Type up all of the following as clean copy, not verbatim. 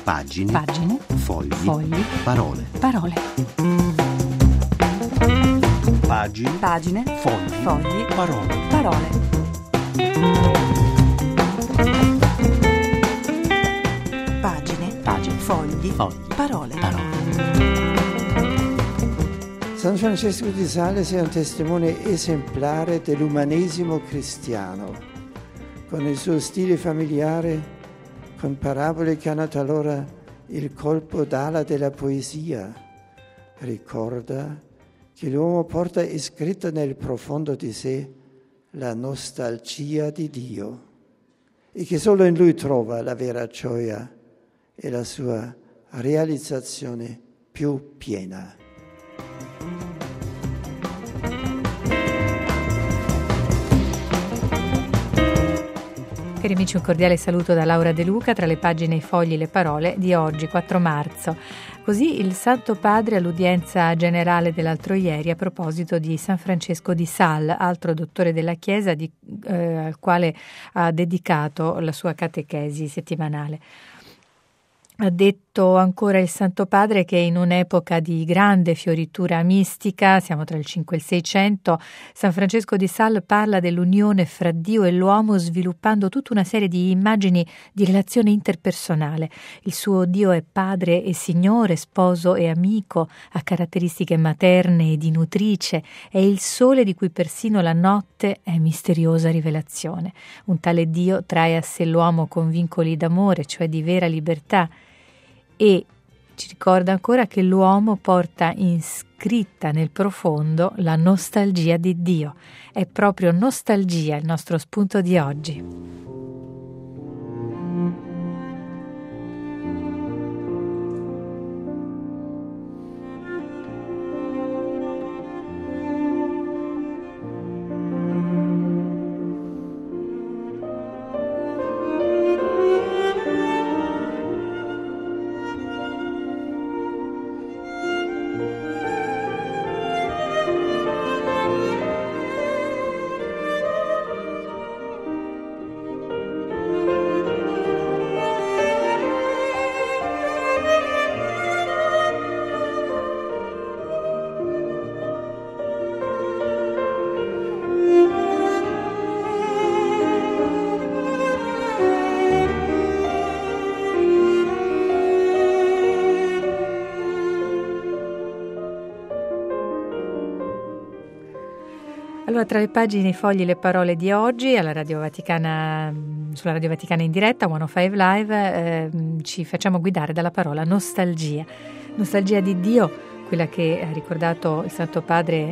Pagine. Fogli. Parole. Pagine. Fogli. Parole. Pagine. Fogli. Parole. San Francesco di Sales è un testimone esemplare dell'umanesimo cristiano, con il suo stile familiare, con parabole che hanno talora il colpo d'ala della poesia. Ricorda che l'uomo porta iscritta nel profondo di sé la nostalgia di Dio e che solo in Lui trova la vera gioia e la sua realizzazione più piena. Cari amici, un cordiale saluto da Laura De Luca tra le pagine, i fogli, le parole di oggi, 4 marzo. Così il Santo Padre all'udienza generale dell'altro ieri a proposito di San Francesco di Sales, altro dottore della Chiesa al quale ha dedicato la sua catechesi settimanale. Ha detto ancora il Santo Padre che in un'epoca di grande fioritura mistica, siamo tra il 5 e il 600, San Francesco di Sales parla dell'unione fra Dio e l'uomo sviluppando tutta una serie di immagini di relazione interpersonale. Il suo Dio è Padre e Signore, sposo e amico, ha caratteristiche materne e di nutrice, è il sole di cui persino la notte è misteriosa rivelazione. Un tale Dio trae a sé l'uomo con vincoli d'amore, cioè di vera libertà, e ci ricorda ancora che l'uomo porta iscritta nel profondo la nostalgia di Dio. È proprio nostalgia il nostro spunto di oggi. Allora, tra le pagine, i fogli, le parole di oggi, alla Radio Vaticana, sulla Radio Vaticana in diretta, 105 Live, ci facciamo guidare dalla parola nostalgia. Nostalgia di Dio, quella che ha ricordato il Santo Padre,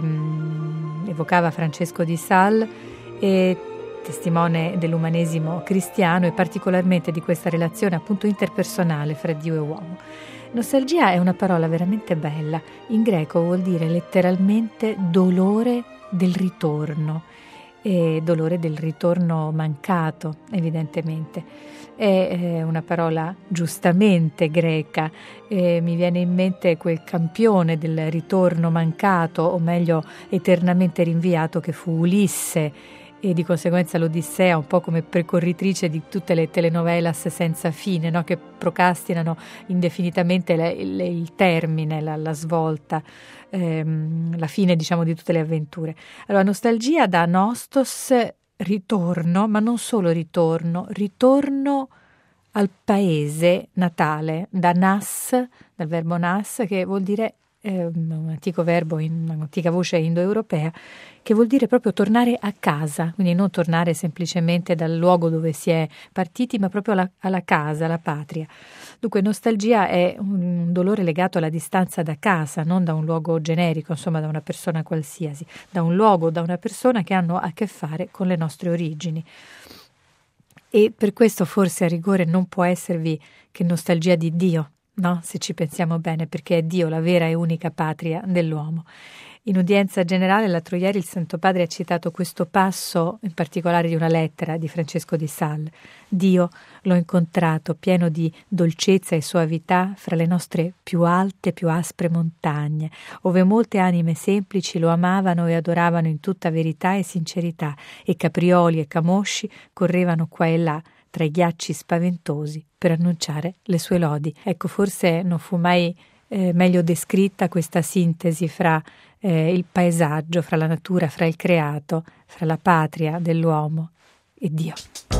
evocava Francesco di Sales, e testimone dell'umanesimo cristiano e particolarmente di questa relazione appunto interpersonale fra Dio e uomo. Nostalgia è una parola veramente bella. In greco vuol dire letteralmente dolore del ritorno, e dolore del ritorno mancato, evidentemente. È una parola giustamente greca, mi viene in mente quel campione del ritorno mancato, o meglio eternamente rinviato, che fu Ulisse, e di conseguenza l'Odissea, un po' come precorritrice di tutte le telenovelas senza fine, no? Che procrastinano indefinitamente il termine, la svolta, la fine, diciamo, di tutte le avventure. Allora, nostalgia da nostos, ritorno, ma non solo ritorno al paese natale, da nas, dal verbo nas, che vuol dire un antico verbo, un'antica voce indoeuropea, che vuol dire proprio tornare a casa, quindi non tornare semplicemente dal luogo dove si è partiti, ma proprio alla casa, alla patria. Dunque nostalgia è un dolore legato alla distanza da casa, non da un luogo generico, insomma da una persona qualsiasi, da un luogo, da una persona che hanno a che fare con le nostre origini. E per questo forse a rigore non può esservi che nostalgia di Dio, no? Se ci pensiamo bene, perché è Dio la vera e unica patria dell'uomo. In udienza generale l'altro ieri il Santo Padre ha citato questo passo, in particolare di una lettera di Francesco di Sales. Dio l'ho incontrato pieno di dolcezza e soavità fra le nostre più alte, più aspre montagne, ove molte anime semplici lo amavano e adoravano in tutta verità e sincerità, e caprioli e camosci correvano qua e là tra i ghiacci spaventosi per annunciare le sue lodi. Ecco, forse non fu mai meglio descritta questa sintesi fra il paesaggio, fra la natura, fra il creato, fra la patria dell'uomo e Dio.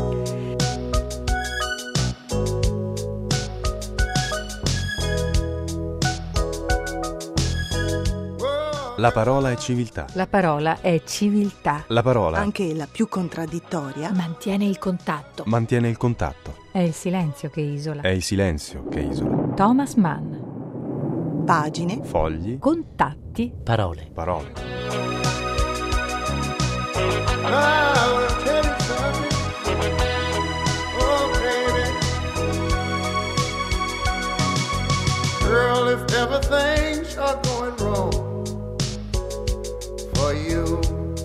La parola è civiltà. La parola è civiltà. La parola anche la più contraddittoria, mantiene il contatto. mantiene il contatto. È il silenzio che isola. È il silenzio che isola. Thomas Mann. pagine, Fogli, Contatti. Parole. parole. Girl, if ever things are going wrong for you,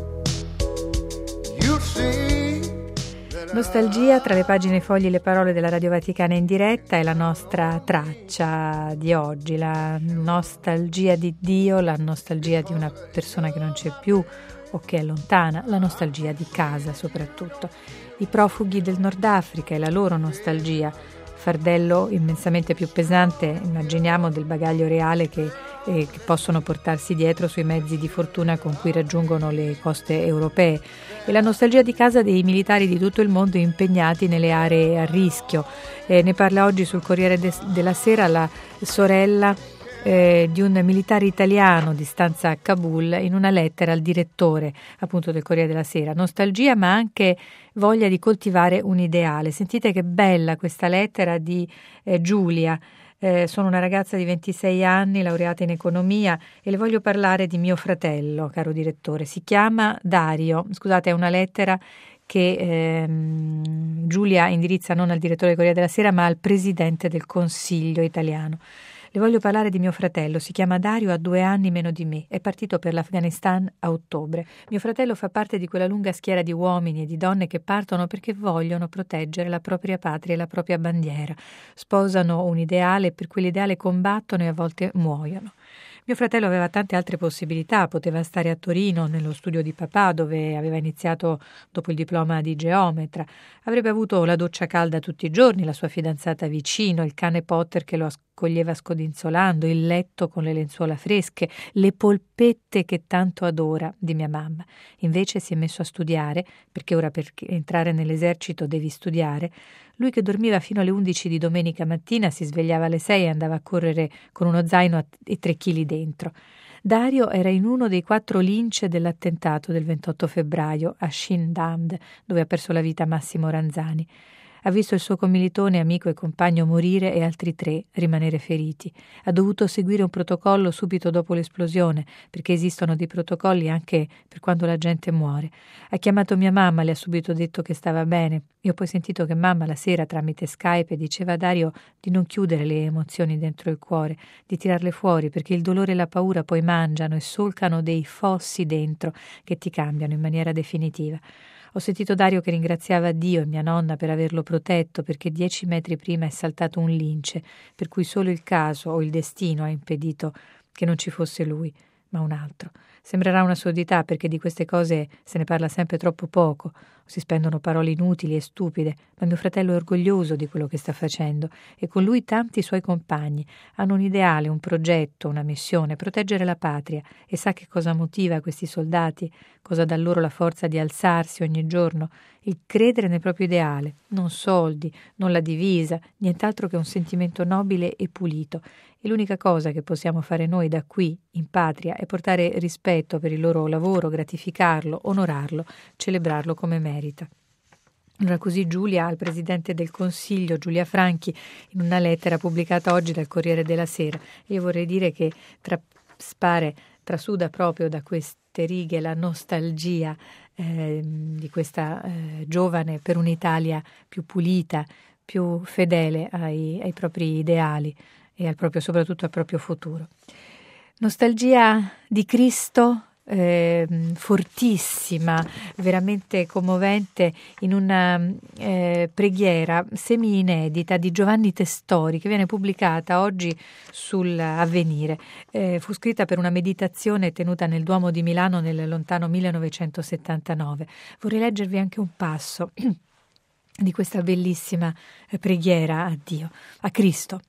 you see that Nostalgia, tra le pagine e fogli le parole della Radio Vaticana in diretta, è la nostra traccia di oggi, la nostalgia di Dio, la nostalgia di una persona che non c'è più o che è lontana, la nostalgia di casa soprattutto. I profughi del Nord Africa e la loro nostalgia, fardello immensamente più pesante, immaginiamo, del bagaglio reale che possono portarsi dietro sui mezzi di fortuna con cui raggiungono le coste europee, e la nostalgia di casa dei militari di tutto il mondo impegnati nelle aree a rischio. Ne parla oggi sul Corriere della Sera la sorella di un militare italiano di stanza a Kabul in una lettera al direttore appunto del Corriere della Sera. Nostalgia, ma anche voglia di coltivare un ideale. Sentite che bella questa lettera di Giulia. Sono una ragazza di 26 anni, laureata in economia, e le voglio parlare di mio fratello, caro direttore. Si chiama Dario. Scusate, è una lettera che Giulia indirizza non al direttore del Corriere della Sera, ma al presidente del Consiglio italiano. Le voglio parlare di mio fratello, si chiama Dario, ha 2 anni meno di me, è partito per l'Afghanistan a ottobre. Mio fratello fa parte di quella lunga schiera di uomini e di donne che partono perché vogliono proteggere la propria patria e la propria bandiera. Sposano un ideale e per quell'ideale combattono e a volte muoiono. Mio fratello aveva tante altre possibilità, poteva stare a Torino nello studio di papà dove aveva iniziato dopo il diploma di geometra, avrebbe avuto la doccia calda tutti i giorni, la sua fidanzata vicino, il cane Potter che lo accoglieva scodinzolando, il letto con le lenzuola fresche, le polpette che tanto adora di mia mamma. Invece si è messo a studiare, perché ora per entrare nell'esercito devi studiare. Lui che dormiva fino alle 11 di domenica mattina si svegliava alle 6 e andava a correre con uno zaino e 3 chili dentro. Dario era in uno dei 4 lince dell'attentato del 28 febbraio a Shindand, dove ha perso la vita Massimo Ranzani. Ha visto il suo commilitone, amico e compagno morire e altri 3 rimanere feriti. Ha dovuto seguire un protocollo subito dopo l'esplosione, perché esistono dei protocolli anche per quando la gente muore. Ha chiamato mia mamma, le ha subito detto che stava bene. Io ho poi sentito che mamma la sera tramite Skype diceva a Dario di non chiudere le emozioni dentro il cuore, di tirarle fuori, perché il dolore e la paura poi mangiano e solcano dei fossi dentro che ti cambiano in maniera definitiva. Ho sentito Dario che ringraziava Dio e mia nonna per averlo protetto, perché 10 metri prima è saltato un lince, per cui solo il caso o il destino ha impedito che non ci fosse lui, ma un altro. Sembrerà un'assurdità, perché di queste cose se ne parla sempre troppo poco, si spendono parole inutili e stupide, ma mio fratello è orgoglioso di quello che sta facendo e con lui tanti suoi compagni. Hanno un ideale, un progetto, una missione, proteggere la patria, e sa che cosa motiva questi soldati, cosa dà loro la forza di alzarsi ogni giorno, il credere nel proprio ideale, non soldi, non la divisa, nient'altro che un sentimento nobile e pulito. E l'unica cosa che possiamo fare noi da qui, in patria, è portare rispetto per il loro lavoro, gratificarlo, onorarlo, celebrarlo come merita. Allora così Giulia al Presidente del Consiglio, Giulia Franchi, in una lettera pubblicata oggi dal Corriere della Sera. Io vorrei dire che trasuda proprio da queste righe la nostalgia di questa giovane per un'Italia più pulita, più fedele ai propri ideali e soprattutto al proprio futuro. Nostalgia di Cristo, fortissima, veramente commovente, in una preghiera semi-inedita di Giovanni Testori che viene pubblicata oggi sull'Avvenire. Fu scritta per una meditazione tenuta nel Duomo di Milano nel lontano 1979. Vorrei leggervi anche un passo di questa bellissima preghiera a Dio, a Cristo.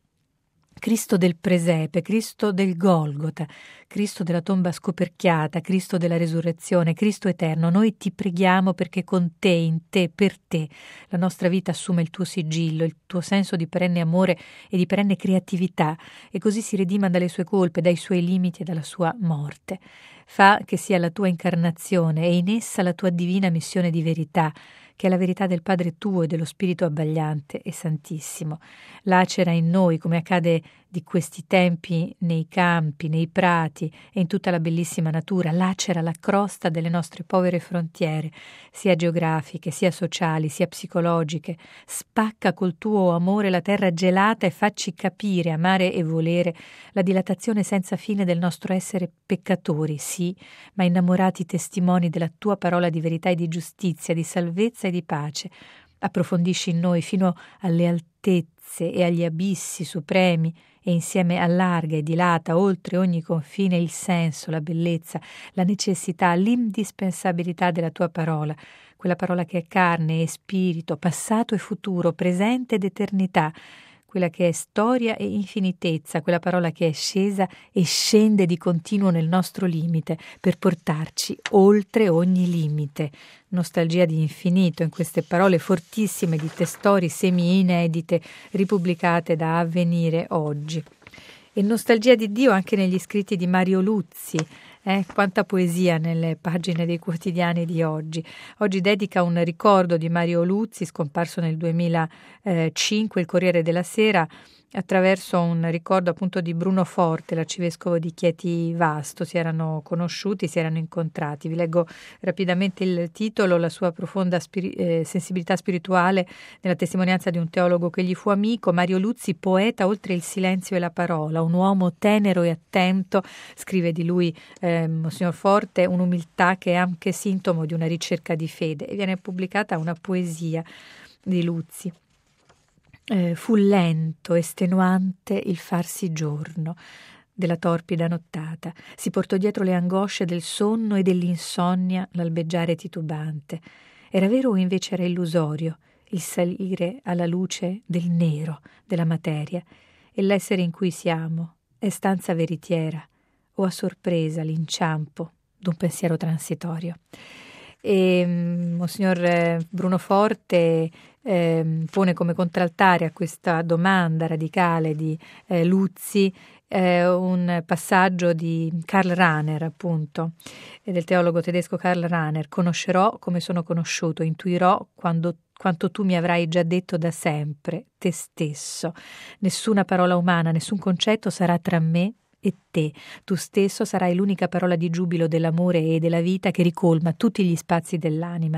Cristo del presepe, Cristo del Golgota, Cristo della tomba scoperchiata, Cristo della resurrezione, Cristo eterno. Noi ti preghiamo perché con te, in te, per te, la nostra vita assume il tuo sigillo, il tuo senso di perenne amore e di perenne creatività, e così si redima dalle sue colpe, dai suoi limiti e dalla sua morte. Fa che sia la tua incarnazione e in essa la tua divina missione di verità, che è la verità del Padre tuo e dello Spirito abbagliante e santissimo. Lacera in noi, come accade di questi tempi, nei campi, nei prati e in tutta la bellissima natura, lacera la crosta delle nostre povere frontiere, sia geografiche, sia sociali, sia psicologiche. Spacca col tuo amore la terra gelata e facci capire, amare e volere la dilatazione senza fine del nostro essere peccatori, sì, ma innamorati testimoni della tua parola di verità e di giustizia, di salvezza e di pace. Approfondisci in noi fino alle altezze e agli abissi supremi e insieme allarga e dilata oltre ogni confine il senso, la bellezza, la necessità, l'indispensabilità della tua parola, quella parola che è carne e spirito, passato e futuro, presente ed eternità, quella che è storia e infinitezza, quella parola che è scesa e scende di continuo nel nostro limite per portarci oltre ogni limite. Nostalgia di infinito in queste parole fortissime di testori semi-inedite ripubblicate da Avvenire oggi. E nostalgia di Dio anche negli scritti di Mario Luzzi. Quanta poesia nelle pagine dei quotidiani di oggi. Oggi dedica un ricordo di Mario Luzzi, scomparso nel 2005, il Corriere della Sera, attraverso un ricordo appunto di Bruno Forte, l'arcivescovo di Chieti Vasto. Si erano conosciuti, si erano incontrati. Vi leggo rapidamente il titolo: la sua profonda sensibilità spirituale nella testimonianza di un teologo che gli fu amico. Mario Luzzi, poeta oltre il silenzio e la parola, un uomo tenero e attento, scrive di lui Monsignor Forte, un'umiltà che è anche sintomo di una ricerca di fede. E viene pubblicata una poesia di Luzzi. Fu lento, estenuante il farsi giorno della torpida nottata. Si portò dietro le angosce del sonno e dell'insonnia l'albeggiare titubante. Era vero o invece era illusorio il salire alla luce del nero della materia, e l'essere in cui siamo è stanza veritiera o a sorpresa l'inciampo d'un pensiero transitorio? E Monsignor Bruno Forte pone come contraltare a questa domanda radicale di Luzzi un passaggio di Karl Rahner, appunto, del teologo tedesco Karl Rahner: conoscerò come sono conosciuto, intuirò quanto tu mi avrai già detto da sempre, te stesso. Nessuna parola umana, nessun concetto sarà tra me e te. Tu stesso sarai l'unica parola di giubilo dell'amore e della vita che ricolma tutti gli spazi dell'anima.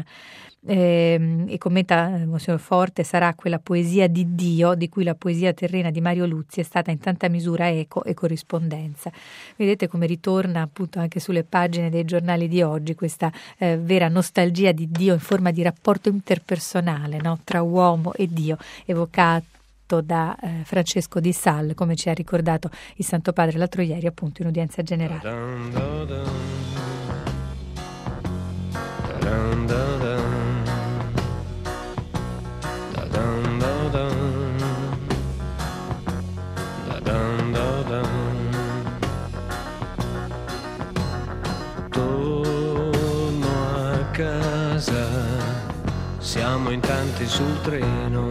E commenta Monsignor Forte: sarà quella poesia di Dio di cui la poesia terrena di Mario Luzzi è stata in tanta misura eco e corrispondenza. Vedete come ritorna appunto anche sulle pagine dei giornali di oggi questa vera nostalgia di Dio in forma di rapporto interpersonale, no? Tra uomo e Dio, evocato da Francesco Di Sal, come ci ha ricordato il Santo Padre l'altro ieri appunto in udienza generale. Torno a casa, siamo in tanti sul treno,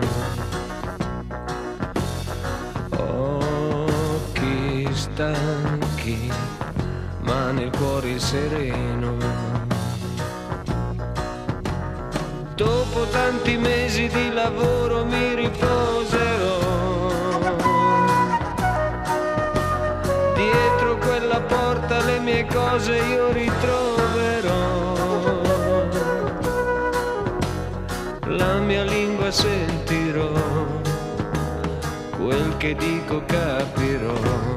occhi stanchi ma nel cuore sereno. Dopo tanti mesi di lavoro mi riposerò dietro quella porta, le mie cose io ritroverò, la mia lingua sentirò, quel che dico capirò.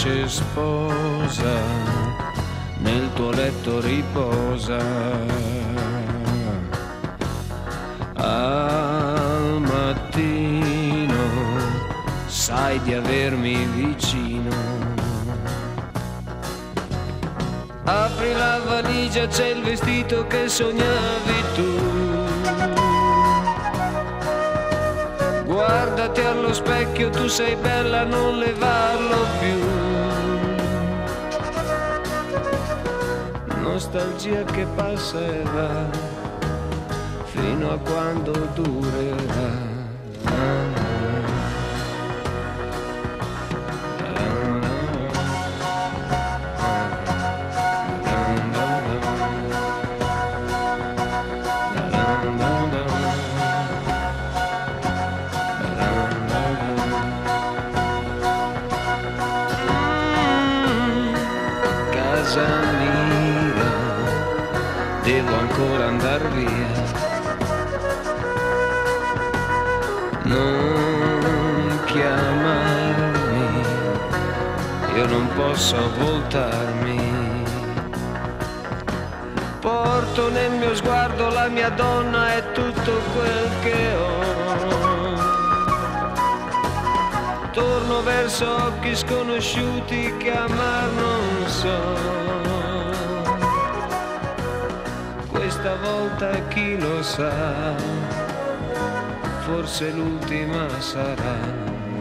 felice sposa, nel tuo letto riposa. Al mattino sai di avermi vicino. Apri la valigia, c'è il vestito che sognavi tu. Guardati allo specchio, tu sei bella, non levarlo più. Nostalgia che passa e va, fino a quando durerà. Devo ancora andar via, non chiamarmi, io non posso voltarmi. Porto nel mio sguardo la mia donna e tutto quel che ho. Torno verso occhi sconosciuti che amar non so. Questa volta chi lo sa, forse l'ultima sarà.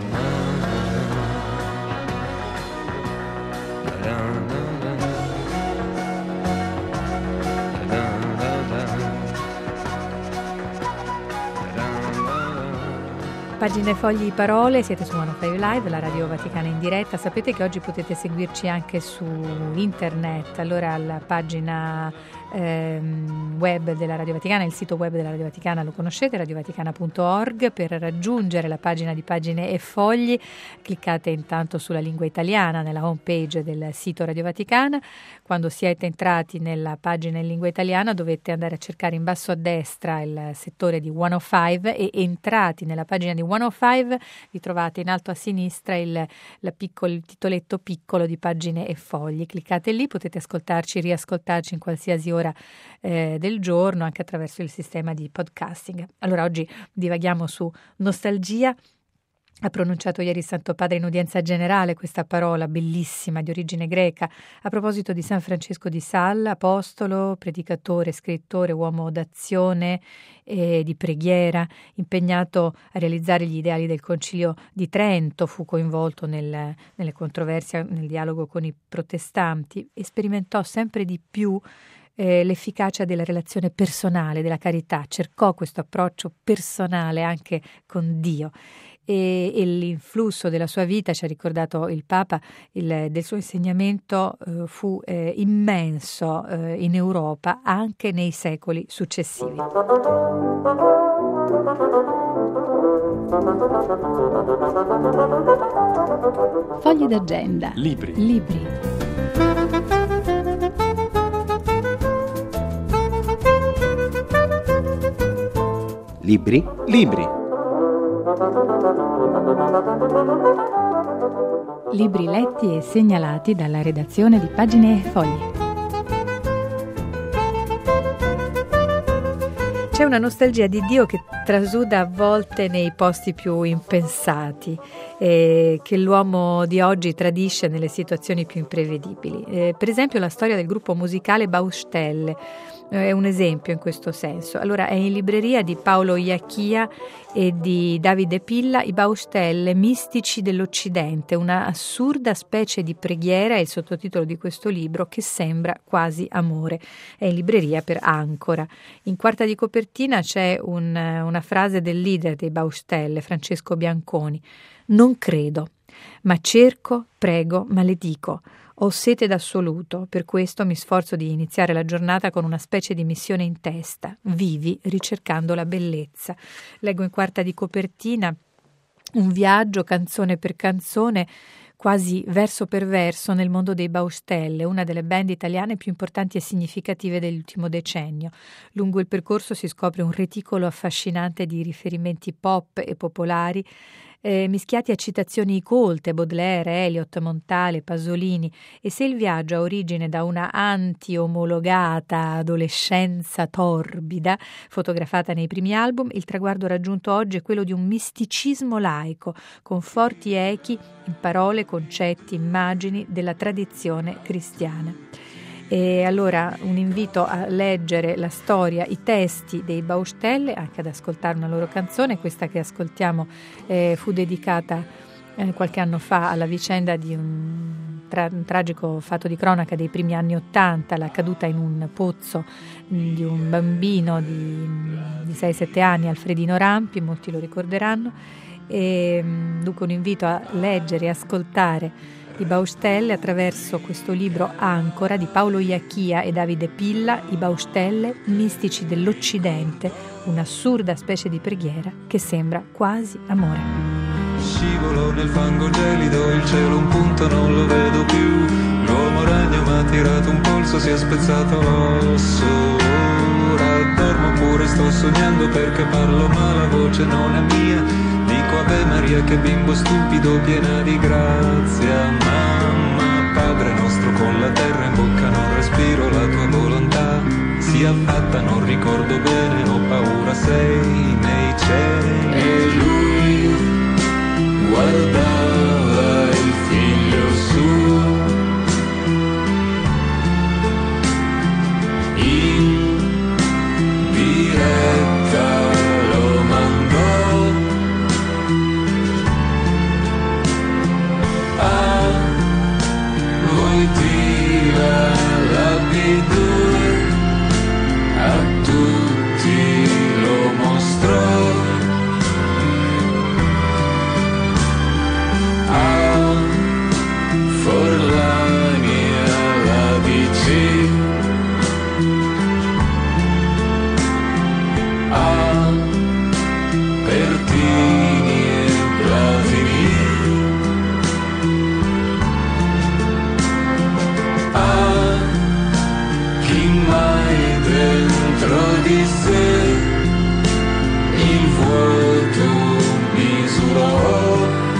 Pagine, fogli, parole, siete su 105 Live, la Radio Vaticana in diretta. Sapete che oggi potete seguirci anche su internet, allora la pagina web della Radio Vaticana, il sito web della Radio Vaticana lo conoscete, radiovaticana.org. Per raggiungere la pagina di Pagine e Fogli cliccate intanto sulla lingua italiana nella home page del sito Radio Vaticana. Quando siete entrati nella pagina in lingua italiana dovete andare a cercare in basso a destra il settore di 105 e entrati nella pagina di 105 vi trovate in alto a sinistra il titoletto piccolo di Pagine e Fogli. Cliccate lì, potete ascoltarci, riascoltarci in qualsiasi ora del giorno anche attraverso il sistema di podcasting. Allora oggi divaghiamo su nostalgia. Ha pronunciato ieri il Santo Padre in udienza generale questa parola bellissima di origine greca a proposito di San Francesco di Sales, apostolo, predicatore, scrittore, uomo d'azione e di preghiera, impegnato a realizzare gli ideali del Concilio di Trento, fu coinvolto nelle controversie, nel dialogo con i protestanti e sperimentò sempre di più l'efficacia della relazione personale, della carità, cercò questo approccio personale anche con Dio. E l'influsso della sua vita, ci ha ricordato il Papa, del suo insegnamento fu immenso in Europa anche nei secoli successivi. Fogli d'agenda. Libri. Libri letti e segnalati dalla redazione di Pagine e Fogli. C'è una nostalgia di Dio che trasuda a volte nei posti più impensati, che l'uomo di oggi tradisce nelle situazioni più imprevedibili. Per esempio la storia del gruppo musicale Baustelle è un esempio in questo senso. Allora è in libreria di Paolo Iacchia e di Davide Pilla, I Baustelle, mistici dell'Occidente, una assurda specie di preghiera, è il sottotitolo di questo libro, che sembra quasi amore. È in libreria per Ancora. In quarta di copertina c'è una frase del leader dei Baustelle, Francesco Bianconi: non credo, ma cerco, prego, maledico. Ho sete d'assoluto, per questo mi sforzo di iniziare la giornata con una specie di missione in testa. Vivi ricercando la bellezza. Leggo in quarta di copertina un viaggio canzone per canzone, quasi verso per verso, nel mondo dei Baustelle, una delle band italiane più importanti e significative dell'ultimo decennio. Lungo il percorso si scopre un reticolo affascinante di riferimenti pop e popolari, mischiati a citazioni colte, Baudelaire, Eliot, Montale, Pasolini, e se il viaggio ha origine da una anti-omologata adolescenza torbida, fotografata nei primi album, il traguardo raggiunto oggi è quello di un misticismo laico, con forti echi in parole, concetti, immagini della tradizione cristiana. E allora un invito a leggere la storia, i testi dei Baustelle, anche ad ascoltare una loro canzone. Questa che ascoltiamo fu dedicata qualche anno fa alla vicenda di un tragico fatto di cronaca dei primi anni '80, la caduta in un pozzo di un bambino di 6-7 anni, Alfredino Rampi, molti lo ricorderanno. E dunque un invito a leggere e ascoltare i Baustelle attraverso questo libro Ancora di Paolo Iachia e Davide Pilla, I Baustelle, mistici dell'Occidente, un'assurda specie di preghiera che sembra quasi amore. Scivolo nel fango gelido, il cielo un punto non lo vedo più, l'uomo ragno m'ha tirato un polso, si è spezzato l'osso, ora dormo pure sto sognando perché parlo ma la voce non è mia. Dico Ave Maria che bimbo stupido, piena di grazia, mamma, Padre nostro con la terra in bocca, non respiro la tua volontà, sia fatta, non ricordo bene, ho paura, sei nei cieli. E lui guardava il figlio suo, in diretta lo mandò. Lui tira l'abitudine, a tutti lo mostrò, a Forlani alla DC, a Pertini e Platini, mai dentro di sé il vuoto misurò.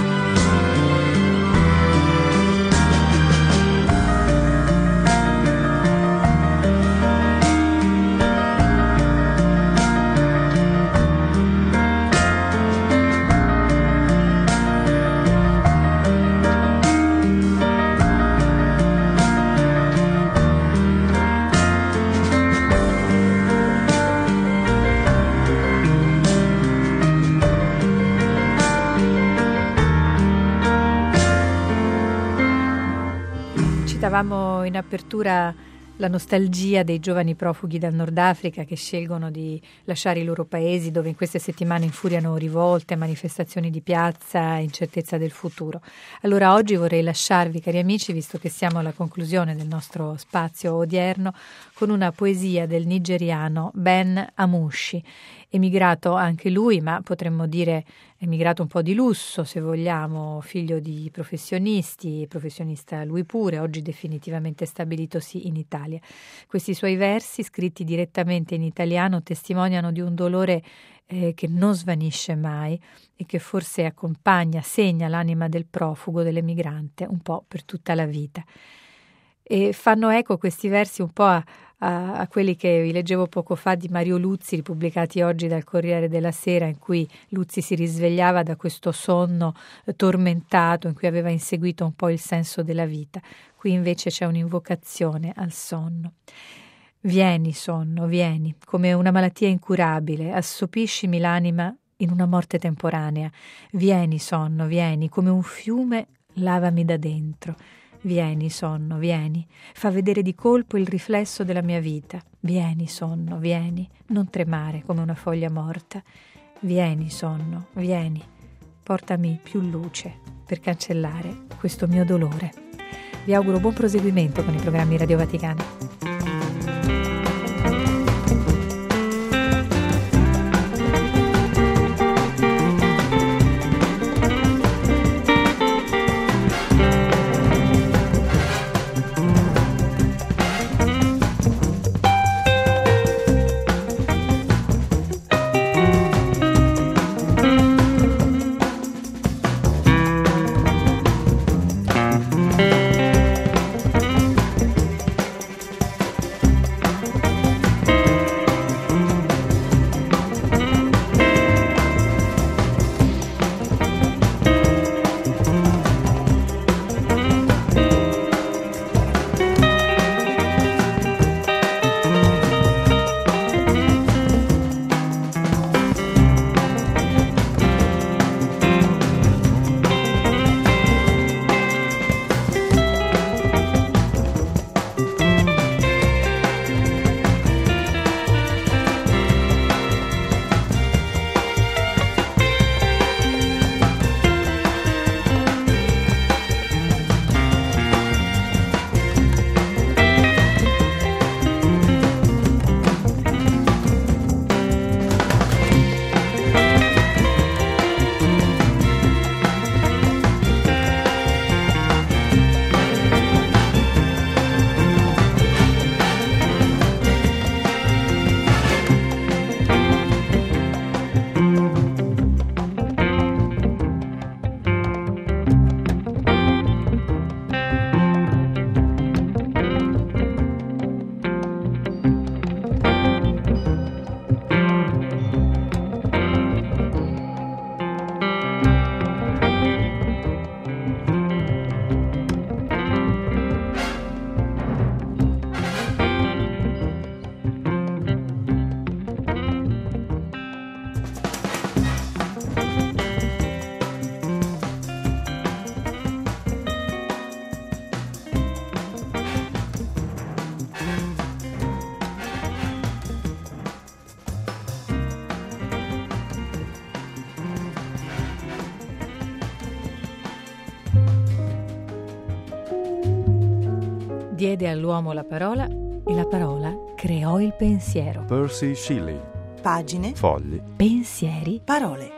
Citavamo in apertura la nostalgia dei giovani profughi dal Nord Africa che scelgono di lasciare i loro paesi, dove in queste settimane infuriano rivolte, manifestazioni di piazza, incertezza del futuro. Allora oggi vorrei lasciarvi, cari amici, visto che siamo alla conclusione del nostro spazio odierno, con una poesia del nigeriano Ben Amushi, emigrato anche lui, ma potremmo dire emigrato un po' di lusso, se vogliamo, figlio di professionisti, professionista lui pure, oggi definitivamente stabilitosi in Italia. Questi suoi versi, scritti direttamente in italiano, testimoniano di un dolore che non svanisce mai e che forse accompagna, segna l'anima del profugo, dell'emigrante, un po' per tutta la vita. E fanno eco questi versi un po' a quelli che vi leggevo poco fa di Mario Luzzi, pubblicati oggi dal Corriere della Sera, in cui Luzzi si risvegliava da questo sonno tormentato in cui aveva inseguito un po' il senso della vita. Qui invece c'è un'invocazione al sonno. Vieni, sonno, vieni, come una malattia incurabile, assopiscimi l'anima in una morte temporanea. Vieni, sonno, vieni, come un fiume, lavami da dentro. Vieni, sonno, vieni, fa vedere di colpo il riflesso della mia vita. Vieni, sonno, vieni, non tremare come una foglia morta. Vieni, sonno, vieni, portami più luce per cancellare questo mio dolore. Vi auguro buon proseguimento con i programmi Radio Vaticana. Diede all'uomo la parola e la parola creò il pensiero. Percy Shelley. Pagine, Fogli. Pensieri, parole.